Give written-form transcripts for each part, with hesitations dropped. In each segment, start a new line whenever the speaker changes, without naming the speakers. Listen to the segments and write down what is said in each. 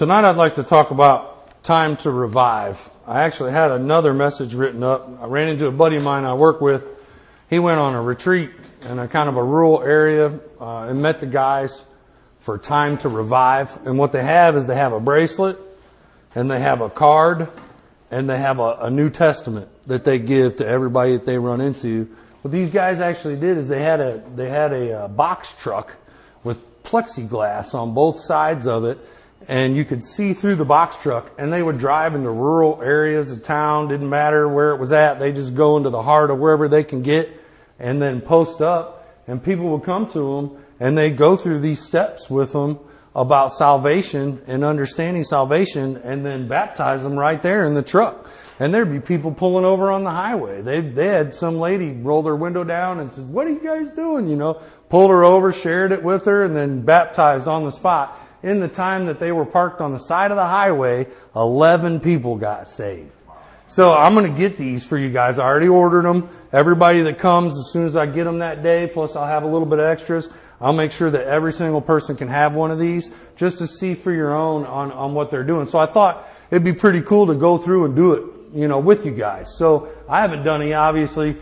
Tonight I'd like to talk about time to revive. I actually had another message written up. I ran into a buddy of mine I work with. He went on a retreat in a kind of a rural area and met the guys for time to revive. And what they have is they have a bracelet and they have a card and they have a New Testament that they give to everybody that they run into. What these guys actually did is they had a box truck with plexiglass on both sides of it, and you could see through the box truck, and they would drive into rural areas of town. Didn't matter where it was at. They just go into the heart of wherever they can get and then post up, and people would come to them and they'd go through these steps with them about salvation and understanding salvation, and then baptize them right there in the truck. And there'd be people pulling over on the highway. They had some lady roll their window down and said, "What are you guys doing?" Pulled her over, shared it with her, and then baptized on the spot. In the time that they were parked on the side of the highway, 11 people got saved. So I'm going to get these for you guys. I already ordered them. Everybody that comes, as soon as I get them that day, plus I'll have a little bit of extras, I'll make sure that every single person can have one of these just to see for your own on what they're doing. So I thought it'd be pretty cool to go through and do it, with you guys. So I haven't done any, obviously.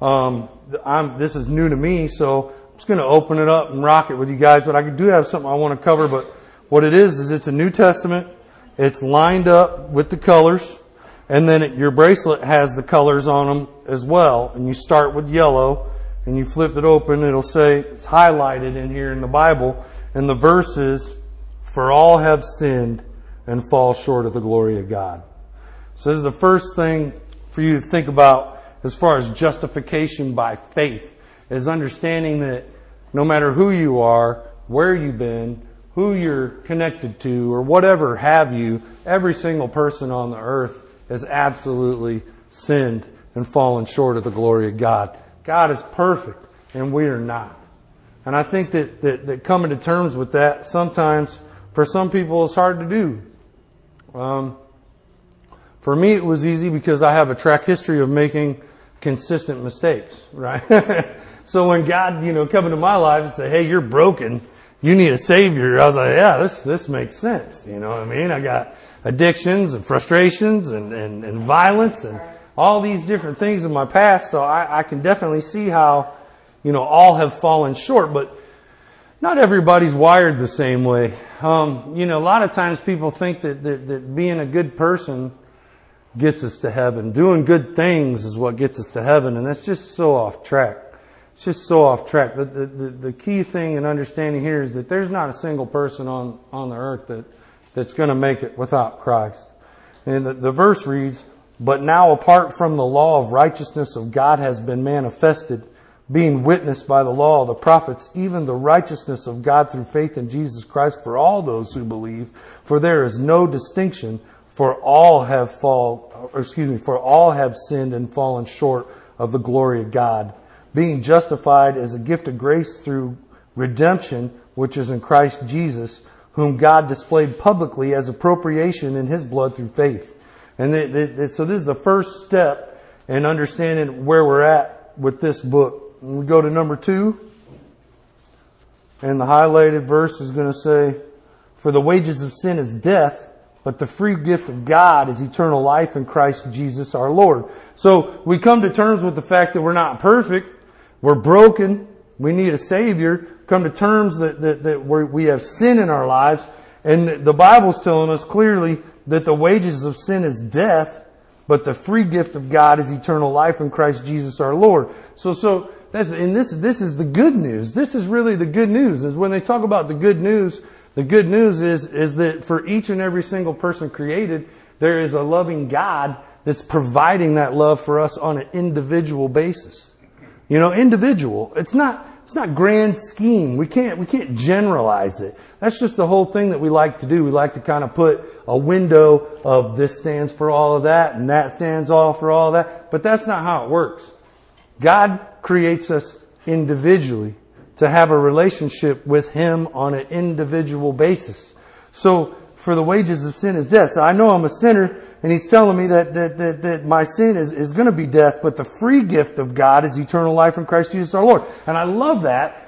This is new to me, so I'm just going to open it up and rock it with you guys. But I do have something I want to cover, but what it is it's a New Testament. It's lined up with the colors. And then your bracelet has the colors on them as well. And you start with yellow and you flip it open. It'll say, it's highlighted in here in the Bible. And the verse is, "For all have sinned and fall short of the glory of God." So this is the first thing for you to think about as far as justification by faith, is understanding that no matter who you are, where you've been, who you're connected to, or whatever have you, every single person on the earth has absolutely sinned and fallen short of the glory of God. God is perfect, and we are not. And I think that coming to terms with that, sometimes, for some people, it's hard to do. For me, it was easy because I have a track history of making consistent mistakes, right? So when God, come into my life and say, "Hey, you're broken. You need a Savior," I was like, yeah, this makes sense. You know what I mean? I got addictions and frustrations and violence and all these different things in my past. So I can definitely see how, all have fallen short, but not everybody's wired the same way. A lot of times people think that being a good person gets us to heaven. Doing good things is what gets us to heaven. And that's just so off track. It's just so off track. The key thing in understanding here is that there's not a single person on the earth that's going to make it without Christ. And the verse reads, "But now apart from the law of righteousness of God has been manifested, being witnessed by the law of the prophets, even the righteousness of God through faith in Jesus Christ for all those who believe. For there is no distinction, for all have sinned and fallen short of the glory of God, being justified as a gift of grace through redemption, which is in Christ Jesus, whom God displayed publicly as appropriation in His blood through faith." And so this is the first step in understanding where we're at with this book. And we go to number 2. And the highlighted verse is going to say, "For the wages of sin is death, but the free gift of God is eternal life in Christ Jesus our Lord." So we come to terms with the fact that we're not perfect. We're broken. We need a Savior. Come to terms that we have sin in our lives. And the Bible's telling us clearly that the wages of sin is death, but the free gift of God is eternal life in Christ Jesus our Lord. So this is the good news. This is really the good news. Is when they talk about the good news is that for each and every single person created, there is a loving God that's providing that love for us on an individual basis. Individual. It's not grand scheme. We can't generalize it. That's just the whole thing that we like to do. We like to kind of put a window of this stands for all of that and that stands all for all of that. But that's not how it works. God creates us individually to have a relationship with Him on an individual basis. So for the wages of sin is death. So I know I'm a sinner, and He's telling me that my sin is going to be death, but the free gift of God is eternal life in Christ Jesus our Lord. And I love that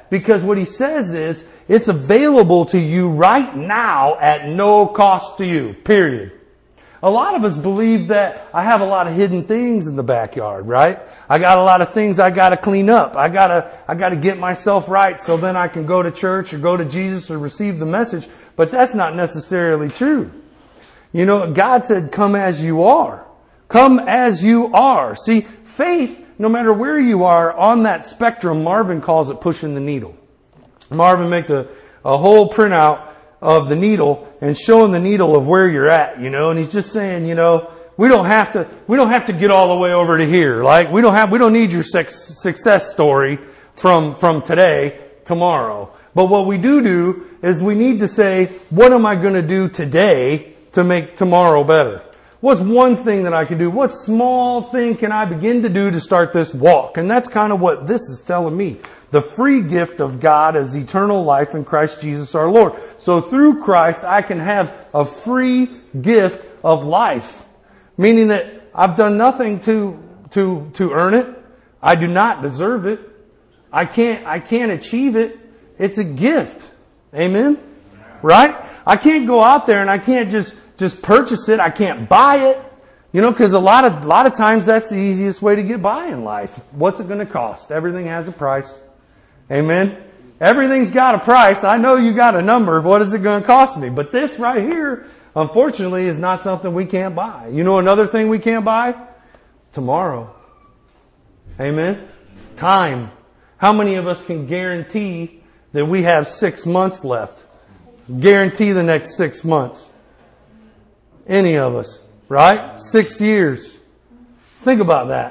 because what he says is it's available to you right now at no cost to you, period. A lot of us believe that I have a lot of hidden things in the backyard, right? I got a lot of things I got to clean up. I got to get myself right so then I can go to church or go to Jesus or receive the message. But that's not necessarily true. You know, God said, come as you are. Come as you are. See, faith, no matter where you are on that spectrum, Marvin calls it pushing the needle. Marvin made a whole printout of the needle and showing the needle of where you're at, you know, and he's just saying, you know, we don't have to get all the way over to here. Like, we don't need your success story from today, tomorrow. But what we do is we need to say, what am I going to do today to make tomorrow better? What's one thing that I can do? What small thing can I begin to do to start this walk? And that's kind of what this is telling me. The free gift of God is eternal life in Christ Jesus our Lord. So through Christ, I can have a free gift of life. Meaning that I've done nothing to earn it. I do not deserve it. I can't achieve it. It's a gift. Amen? Right? I can't go out there and I can't just purchase it. I can't buy it. You know, because a lot of times that's the easiest way to get by in life. What's it going to cost? Everything has a price. Amen? Everything's got a price. I know you got a number. What is it going to cost me? But this right here, unfortunately, is not something we can't buy. You know another thing we can't buy? Tomorrow. Amen? Time. How many of us can guarantee that we have 6 months left? Guarantee the next 6 months. Any of us. Right? 6 years. Think about that.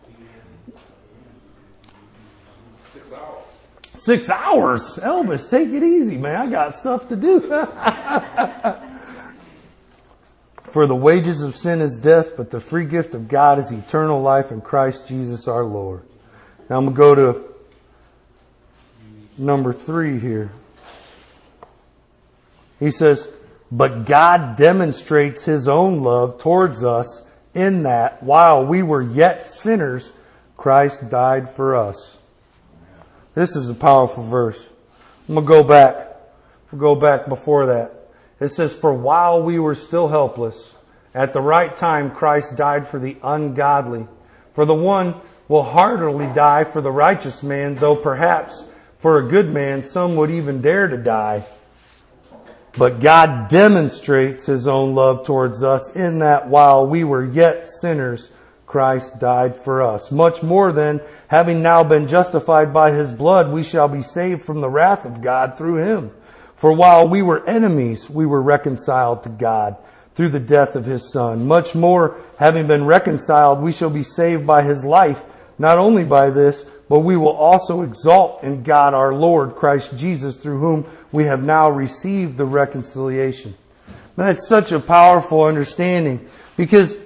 6 hours. Elvis, take it easy, man. I got stuff to do. For the wages of sin is death, but the free gift of God is eternal life in Christ Jesus our Lord. Now I'm going to go to number 3 here. He says, but God demonstrates His own love towards us in that while we were yet sinners, Christ died for us. This is a powerful verse. I'm going to go back. We'll go back before that. It says, for while we were still helpless, at the right time Christ died for the ungodly. For the one will heartily die for the righteous man, though perhaps for a good man some would even dare to die. But God demonstrates His own love towards us in that while we were yet sinners, Christ died for us. Much more then, having now been justified by His blood, we shall be saved from the wrath of God through Him. For while we were enemies, we were reconciled to God through the death of His Son. Much more, having been reconciled, we shall be saved by His life. Not only by this, but we will also exalt in God our Lord, Christ Jesus, through whom we have now received the reconciliation. That's such a powerful understanding, because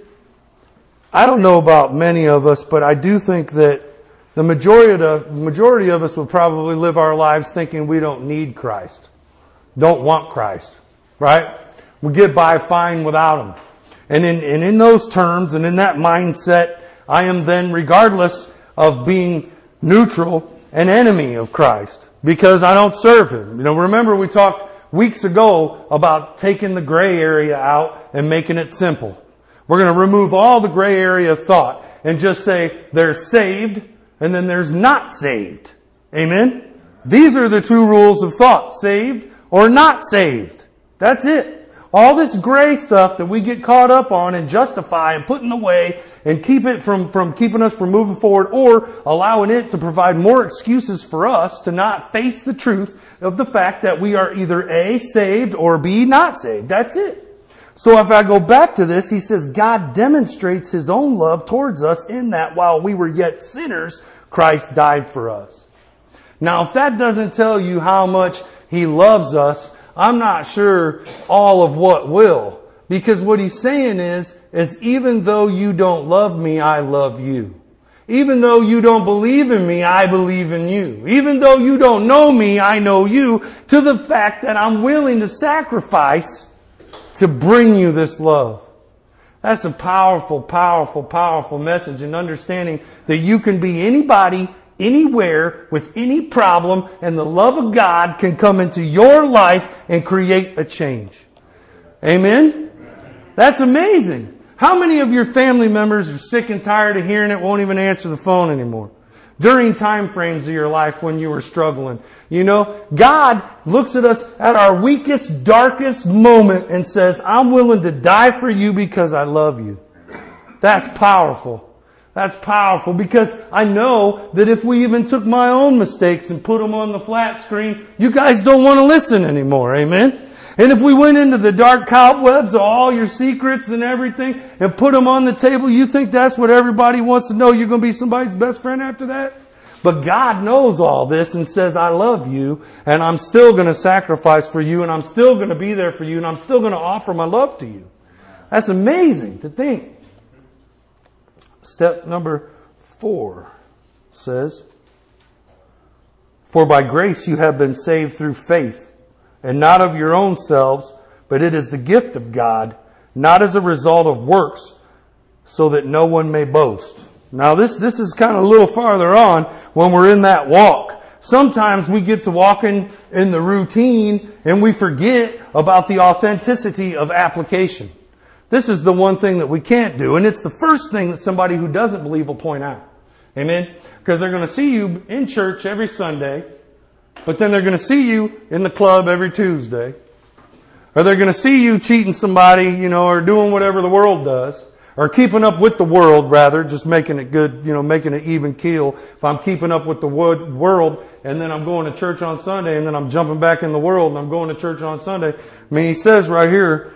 I don't know about many of us, but I do think that the majority of us would probably live our lives thinking we don't need Christ, don't want Christ, right? We get by fine without Him. And in those terms and in that mindset, I am then, regardless of being neutral, an enemy of Christ because I don't serve Him. You know, remember we talked weeks ago about taking the gray area out and making it simple. We're going to remove all the gray area of thought and just say there's saved and then there's not saved. Amen? These are the 2 rules of thought. Saved or not saved. That's it. All this gray stuff that we get caught up on and justify and put in the way and keep it from keeping us from moving forward, or allowing it to provide more excuses for us to not face the truth of the fact that we are either A, saved, or B, not saved. That's it. So if I go back to this, he says, God demonstrates His own love towards us in that while we were yet sinners, Christ died for us. Now, if that doesn't tell you how much He loves us, I'm not sure all of what will. Because what He's saying is even though you don't love me, I love you. Even though you don't believe in me, I believe in you. Even though you don't know me, I know you, to the fact that I'm willing to sacrifice to bring you this love. That's a powerful, powerful, powerful message, and understanding that you can be anybody, anywhere with any problem, and the love of God can come into your life and create a change. Amen? That's amazing. How many of your family members are sick and tired of hearing it, won't even answer the phone anymore? During time frames of your life when you were struggling. You know, God looks at us at our weakest, darkest moment and says, I'm willing to die for you because I love you. That's powerful. That's powerful, because I know that if we even took my own mistakes and put them on the flat screen, you guys don't want to listen anymore. Amen? And if we went into the dark cobwebs of all your secrets and everything and put them on the table, you think that's what everybody wants to know? You're going to be somebody's best friend after that? But God knows all this and says, I love you, and I'm still going to sacrifice for you, and I'm still going to be there for you, and I'm still going to offer my love to you. That's amazing to think. Step number 4 says, for by grace you have been saved through faith, and not of your own selves, but it is the gift of God, not as a result of works, so that no one may boast. Now this is kind of a little farther on when we're in that walk. Sometimes we get to walking in the routine and we forget about the authenticity of application. This is the one thing that we can't do, and it's the first thing that somebody who doesn't believe will point out. Amen? Because they're going to see you in church every Sunday, but then they're going to see you in the club every Tuesday. Or they're going to see you cheating somebody, or doing whatever the world does. Or keeping up with the world, rather, just making it good, making it even keel. If I'm keeping up with the world, and then I'm going to church on Sunday, and then I'm jumping back in the world, and I'm going to church on Sunday. I mean, he says right here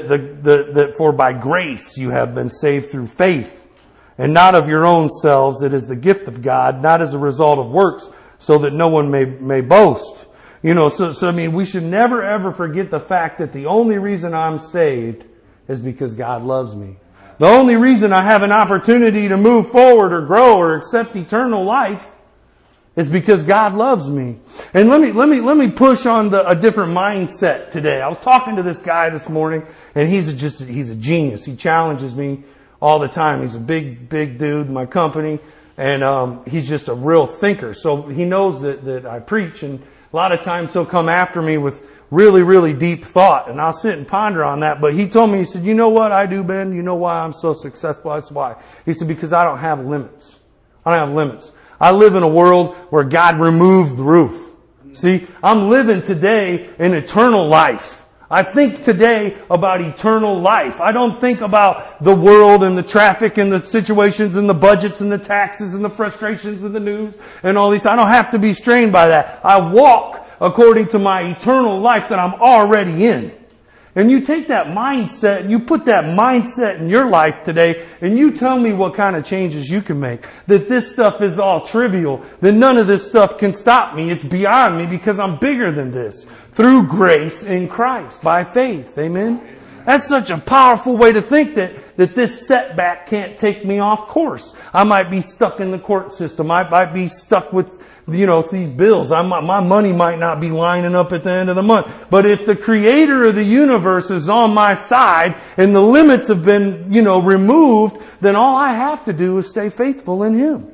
that for by grace you have been saved through faith, and not of your own selves. It is the gift of God, not as a result of works, so that no one may boast. So I mean, we should never ever forget the fact that the only reason I'm saved is because God loves me. The only reason I have an opportunity to move forward or grow or accept eternal life is because God loves me. And let me push on a different mindset today. I was talking to this guy this morning, and he's a genius. He challenges me all the time. He's a big dude in my company, and he's just a real thinker. So he knows that I preach, and a lot of times he'll come after me with really, really deep thought, and I'll sit and ponder on that. But he told me, he said, you know what I do, Ben? You know why I'm so successful? That's why. He said, because I don't have limits. I don't have limits. I live in a world where God removed the roof. See, I'm living today in eternal life. I think today about eternal life. I don't think about the world and the traffic and the situations and the budgets and the taxes and the frustrations of the news and all these. I don't have to be strained by that. I walk according to my eternal life that I'm already in. And you take that mindset and you put that mindset in your life today, and you tell me what kind of changes you can make. That this stuff is all trivial. That none of this stuff can stop me. It's beyond me because I'm bigger than this. Through grace in Christ, by faith. Amen? That's such a powerful way to think that this setback can't take me off course. I might be stuck in the court system. I might be stuck with these bills. My money might not be lining up at the end of the month. But if the creator of the universe is on my side and the limits have been, removed, then all I have to do is stay faithful in Him.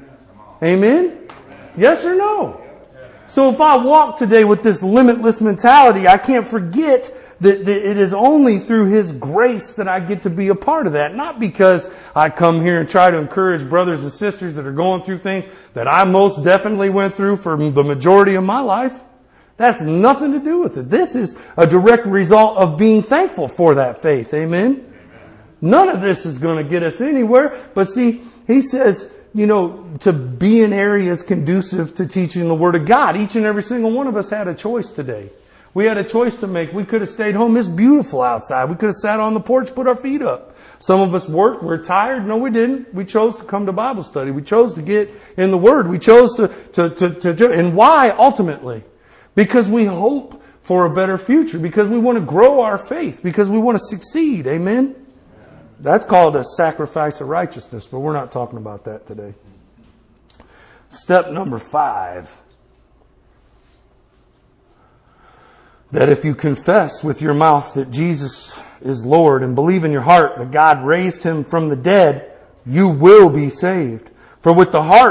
Amen? Yes or no? So if I walk today with this limitless mentality, I can't forget that it is only through His grace that I get to be a part of that. Not because I come here and try to encourage brothers and sisters that are going through things that I most definitely went through for the majority of my life. That's nothing to do with it. This is a direct result of being thankful for that faith. Amen? None of this is going to get us anywhere. But see, he says, to be in areas conducive to teaching the Word of God. Each and every single one of us had a choice today. We had a choice to make. We could have stayed home. It's beautiful outside. We could have sat on the porch, put our feet up. Some of us worked. We're tired. No, we didn't. We chose to come to Bible study. We chose to get in the Word. We chose to do. And why, ultimately? Because we hope for a better future. Because we want to grow our faith. Because we want to succeed. Amen? That's called a sacrifice of righteousness, but we're not talking about that today. Step number 5. That if you confess with your mouth that Jesus is Lord and believe in your heart that God raised Him from the dead, you will be saved. For with the heart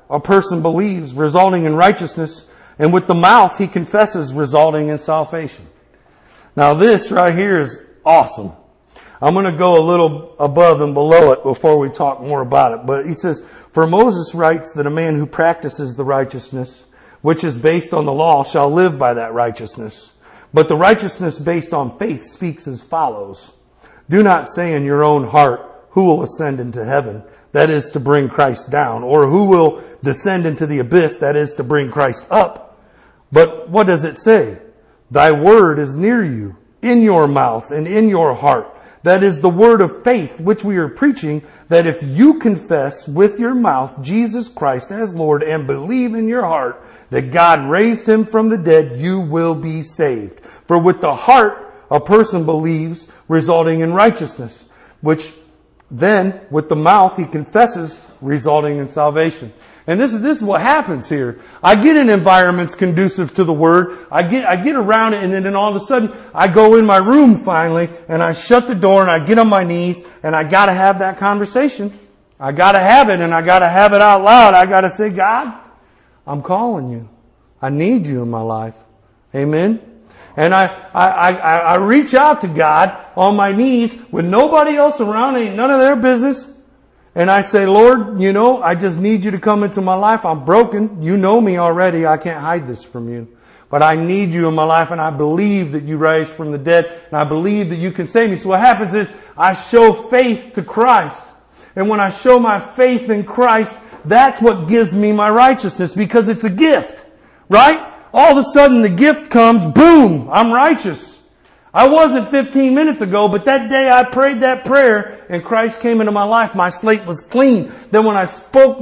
a person believes, resulting in righteousness, and with the mouth he confesses, resulting in salvation. Now this right here is awesome. I'm going to go a little above and below it before we talk more about it. But he says, for Moses writes that a man who practices the righteousness, which is based on the law, shall live by that righteousness. But the righteousness based on faith speaks as follows. Do not say in your own heart, who will ascend into heaven? That is to bring Christ down. Or who will descend into the abyss? That is to bring Christ up. But what does it say? Thy word is near you, in your mouth and in your heart. That is the word of faith which we are preaching, that if you confess with your mouth Jesus Christ as Lord and believe in your heart that God raised him from the dead, you will be saved. For with the heart a person believes, resulting in righteousness, which then with the mouth he confesses, resulting in salvation. And this is what happens here. I get in environments conducive to the Word. I get around it, and then all of a sudden I go in my room finally and I shut the door and I get on my knees and I gotta have that conversation. I gotta have it, and I gotta have it out loud. I gotta say, God, I'm calling you. I need you in my life. Amen. And I reach out to God on my knees with nobody else around, ain't none of their business. And I say, Lord, I just need you to come into my life. I'm broken. You know me already. I can't hide this from you. But I need you in my life, and I believe that you raised from the dead, and I believe that you can save me. So what happens is I show faith to Christ. And when I show my faith in Christ, that's what gives me my righteousness, because it's a gift. Right? All of a sudden the gift comes, boom, I'm righteous. I wasn't 15 minutes ago, but that day I prayed that prayer and Christ came into my life. My slate was clean. Then when I spoke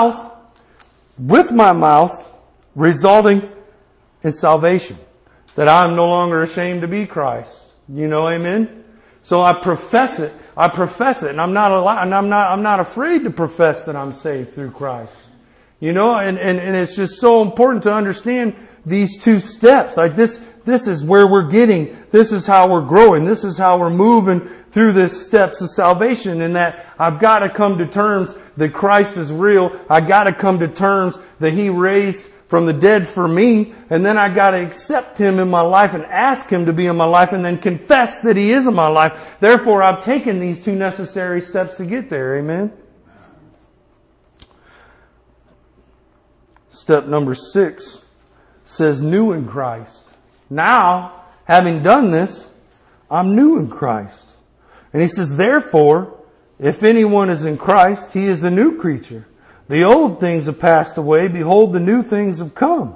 with my mouth, resulting in salvation, that I'm no longer ashamed to be Christ. Amen? So I profess it. And I'm not afraid to profess that I'm saved through Christ. And it's just so important to understand these two steps. Like this is where we're getting. This is how we're growing. This is how we're moving through this steps of salvation. And that I've got to come to terms that Christ is real. I got to come to terms that He raised from the dead for me. And then I got to accept Him in my life and ask Him to be in my life, and then confess that He is in my life. Therefore, I've taken these two necessary steps to get there. Amen. Step number 6 says new in Christ. Now, having done this, I'm new in Christ. And he says, therefore, if anyone is in Christ, he is a new creature. The old things have passed away. Behold, the new things have come.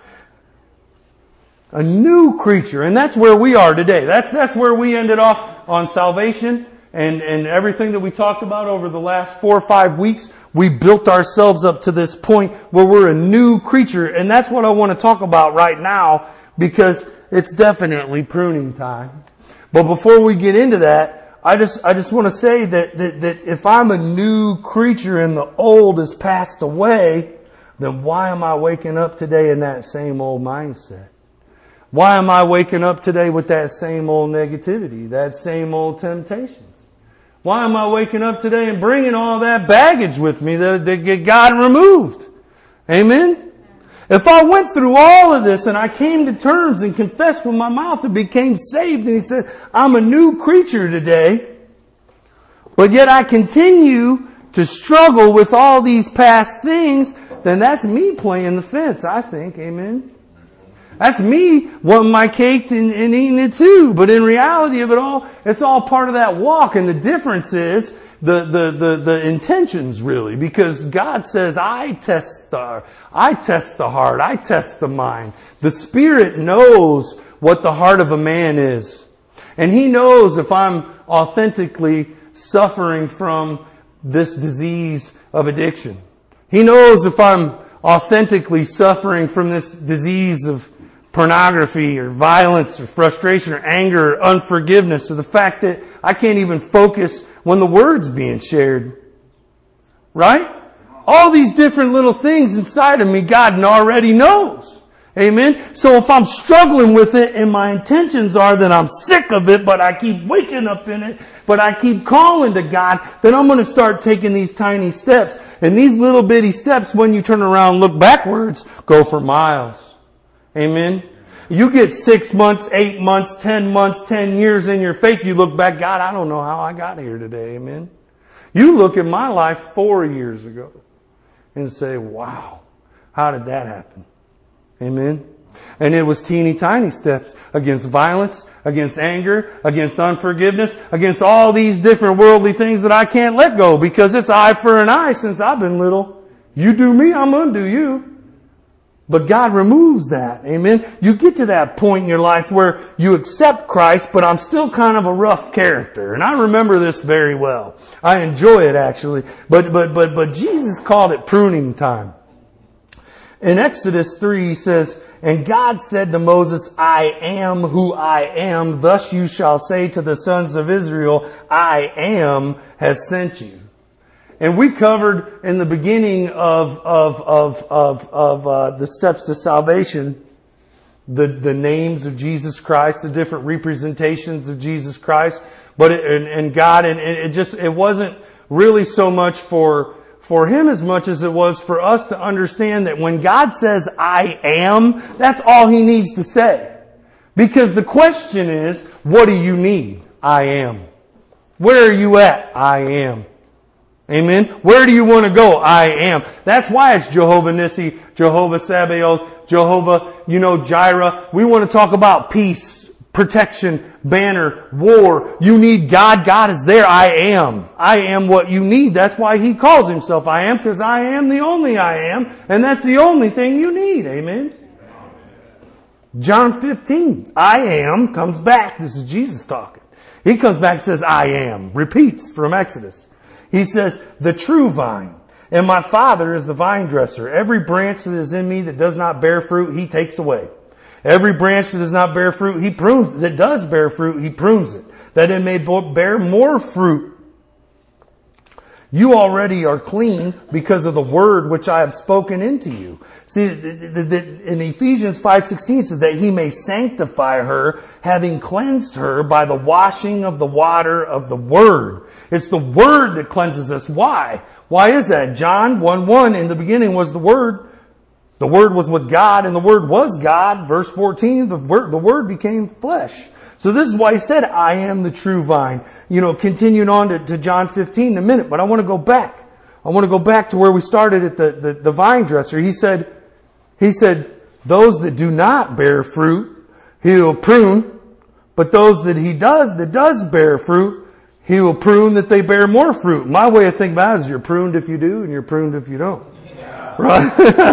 A new creature. And that's where we are today. That's where we ended off on salvation and everything that we talked about over the last 4 or 5 weeks. We built ourselves up to this point where we're a new creature. And that's what I want to talk about right now, because it's definitely pruning time. But before we get into that, I just want to say that if I'm a new creature and the old has passed away, then why am I waking up today in that same old mindset? Why am I waking up today with that same old negativity, that same old temptations? Why am I waking up today and bringing all that baggage with me that God removed? Amen? If I went through all of this and I came to terms and confessed with my mouth and became saved, and He said, I'm a new creature today, but yet I continue to struggle with all these past things, then that's me playing the fence, I think. Amen? That's me wanting my cake and eating it too. But in reality of it all, it's all part of that walk. And the difference is the intentions, really. Because God says, I test the heart, I test the mind. The Spirit knows what the heart of a man is. And He knows if I'm authentically suffering from this disease of addiction. He knows if I'm authentically suffering from this disease of pornography or violence or frustration or anger or unforgiveness, or the fact that I can't even focus when the word's being shared. Right? All these different little things inside of me, God already knows. Amen? So if I'm struggling with it and my intentions are that I'm sick of it, but I keep waking up in it, but I keep calling to God, then I'm going to start taking these tiny steps. And these little bitty steps, when you turn around and look backwards, go for miles. Amen? You get 6 months, 8 months, 10 months, 10 years in your faith, you look back, God, I don't know how I got here today. Amen? You look at my life 4 years ago and say, wow, how did that happen? Amen. And it was teeny tiny steps against violence, against anger, against unforgiveness, against all these different worldly things that I can't let go because it's eye for an eye since I've been little. You do me, I'm going to do you. But God removes that. Amen. You get to that point in your life where you accept Christ, but I'm still kind of a rough character. And I remember this very well. I enjoy it actually. But Jesus called it pruning time. In Exodus 3, he says, and God said to Moses, I am who I am. Thus you shall say to the sons of Israel, I am has sent you. And we covered in the beginning of the steps to salvation, the names of Jesus Christ, the different representations of Jesus Christ. But it wasn't really so much for Him as much as it was for us to understand that when God says, I am, that's all He needs to say. Because the question is, what do you need? I am. Where are you at? I am. Amen? Where do you want to go? I am. That's why it's Jehovah Nissi, Jehovah Sabaoth, Jehovah, Jireh. We want to talk about peace, protection, banner, war. You need God. God is there. I am. I am what you need. That's why He calls Himself I am, because I am the only I am. And that's the only thing you need. Amen? John 15. I am comes back. This is Jesus talking. He comes back and says, I am. Repeats from Exodus. He says, the true vine. And my Father is the vine dresser. Every branch that is in me that does not bear fruit, He takes away. Every branch that does not bear fruit, He prunes. That does bear fruit, He prunes it, that it may bear more fruit. You already are clean because of the word which I have spoken into you. See, in Ephesians 5:16 says that He may sanctify her, having cleansed her by the washing of the water of the word. It's the word that cleanses us. Why? Why is that? John 1:1, in the beginning was the word. The Word was with God, and the Word was God. Verse 14, the Word became flesh. So this is why He said, I am the true vine. Continuing on to John 15 in a minute, but I want to go back. I want to go back to where we started at the vine dresser. He said, those that do not bear fruit, He'll prune, but those that does bear fruit, He will prune that they bear more fruit. My way of thinking about it is you're pruned if you do, and you're pruned if you don't. Right?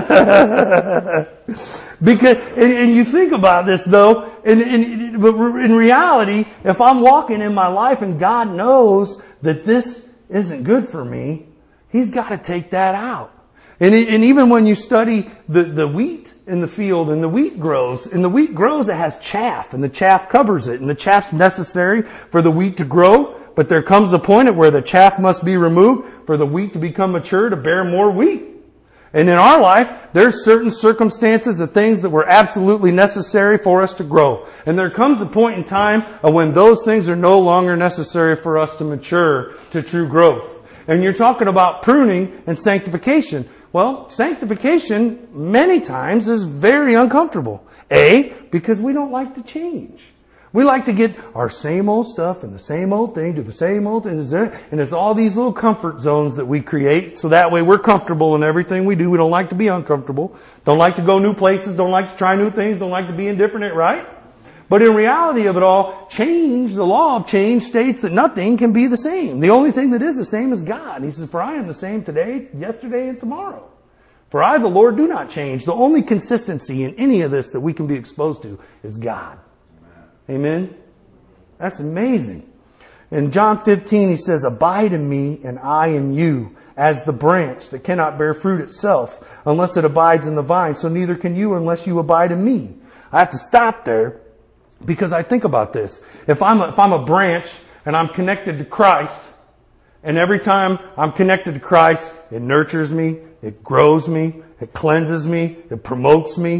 Because, and you think about this though, but in reality, if I'm walking in my life and God knows that this isn't good for me, He's got to take that out. And even when you study the wheat in the field, and the wheat grows, it has chaff, and the chaff covers it, and the chaff's necessary for the wheat to grow, but there comes a point at where the chaff must be removed for the wheat to become mature to bear more wheat. And in our life, there's certain circumstances of things that were absolutely necessary for us to grow. And there comes a point in time when those things are no longer necessary for us to mature to true growth. And you're talking about pruning and sanctification. Well, sanctification many times is very uncomfortable. Because we don't like to change. We like to get our same old stuff and the same old thing, do the same old thing, and it's all these little comfort zones that we create, so that way we're comfortable in everything we do. We don't like to be uncomfortable, don't like to go new places, don't like to try new things, don't like to be indifferent, right? But in reality of it all, change, the law of change states that nothing can be the same. The only thing that is the same is God. He says, for I am the same today, yesterday, and tomorrow. For I, the Lord, do not change. The only consistency in any of this that we can be exposed to is God. Amen? That's amazing. In John 15, He says, abide in me and I in you, as the branch that cannot bear fruit itself unless it abides in the vine. So neither can you unless you abide in me. I have to stop there because I think about this. If I'm a branch and I'm connected to Christ, and every time I'm connected to Christ, it nurtures me, it grows me, it cleanses me, it promotes me.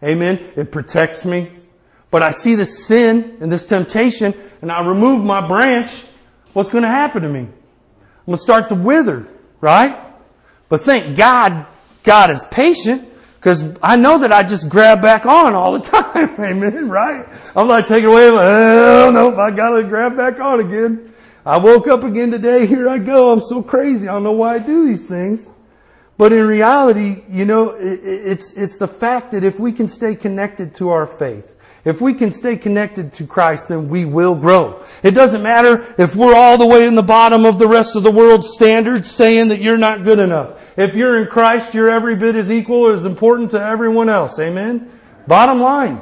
Amen. It protects me. But I see this sin and this temptation and I remove my branch. What's going to happen to me? I'm going to start to wither, right? But thank God, God is patient because I know that I just grab back on all the time. Amen, right? I'm like taking away, oh no, I got to grab back on again. I woke up again today. Here I go. I'm so crazy. I don't know why I do these things. But in reality, it's the fact that if we can stay connected to our faith, if we can stay connected to Christ, then we will grow. It doesn't matter if we're all the way in the bottom of the rest of the world's standards saying that you're not good enough. If you're in Christ, you're every bit as equal, as important to everyone else. Amen? Bottom line.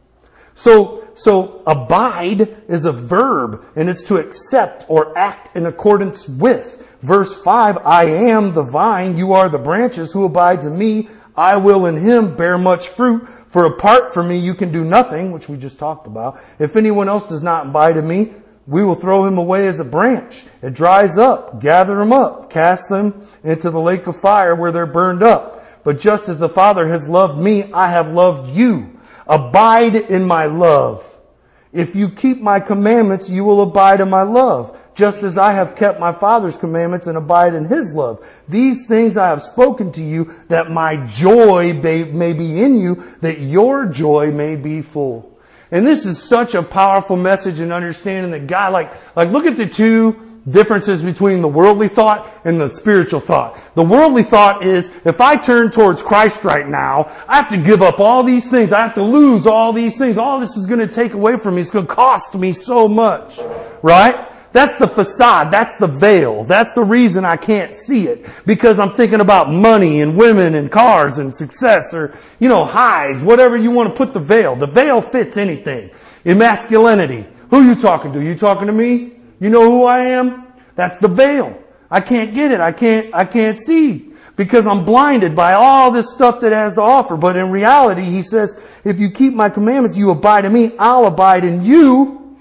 So abide is a verb, and it's to accept or act in accordance with. Verse 5, I am the vine, you are the branches, who abides in me, I will in him bear much fruit. For apart from me you can do nothing, which we just talked about. If anyone else does not abide in me, we will throw him away as a branch. It dries up, gather them up, cast them into the lake of fire where they're burned up. But just as the Father has loved me, I have loved you. Abide in my love. If you keep my commandments, you will abide in my love, just as I have kept my Father's commandments and abide in his love. These things I have spoken to you, that my joy may be in you, that your joy may be full. And this is such a powerful message and understanding that God, like look at the two differences between the worldly thought and the spiritual thought. The worldly thought is, if I turn towards Christ right now, I have to give up all these things. I have to lose all these things. All this is going to take away from me. It's going to cost me so much. Right? That's the facade. That's the veil. That's the reason I can't see it. Because I'm thinking about money and women and cars and success or, highs, whatever you want to put the veil. The veil fits anything. Masculinity. Who are you talking to? You talking to me? You know who I am? That's the veil. I can't get it. I can't see because I'm blinded by all this stuff that it has to offer. But in reality, he says, if you keep my commandments, you abide in me, I'll abide in you.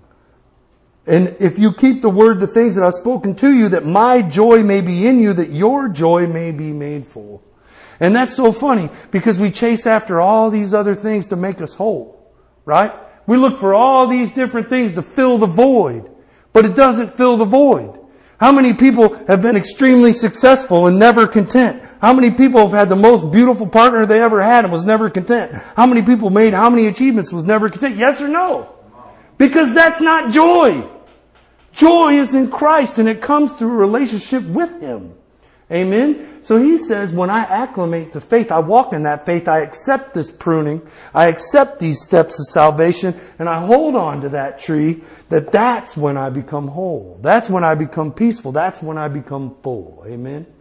And if you keep the word, the things that I've spoken to you, that my joy may be in you, that your joy may be made full. And that's so funny because we chase after all these other things to make us whole, right? We look for all these different things to fill the void. But it doesn't fill the void. How many people have been extremely successful and never content? How many people have had the most beautiful partner they ever had and was never content? How many people made how many achievements was never content? Yes or no? Because that's not joy. Joy is in Christ and it comes through a relationship with Him. Amen? So he says, when I acclimate to faith, I walk in that faith, I accept this pruning, I accept these steps of salvation, and I hold on to that tree, that's when I become whole. That's when I become peaceful. That's when I become full. Amen?